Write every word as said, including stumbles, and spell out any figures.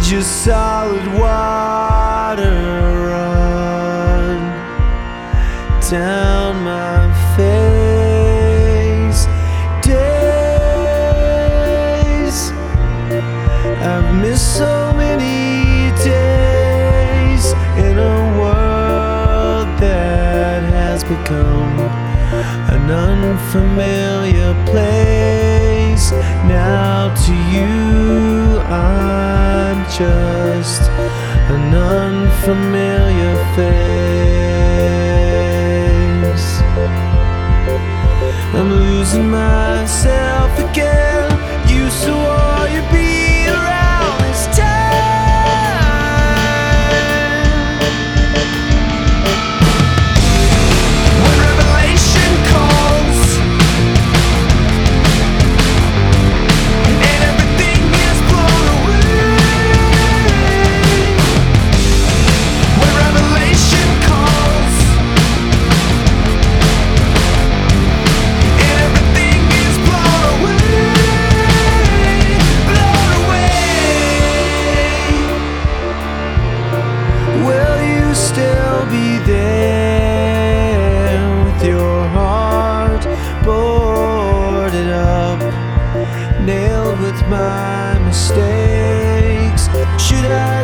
just solid water run down my face. Days I've missed so many days in a world that has become an unfamiliar place. Now to you I'm just an unfamiliar face. I'm losing myself again. You swore you'd be around this time. When revelation calls and everything is blown away. When revelation calls and everything is blown away, blown away. Will you still be there with your heart boarded up, nailed with my mistakes? Should I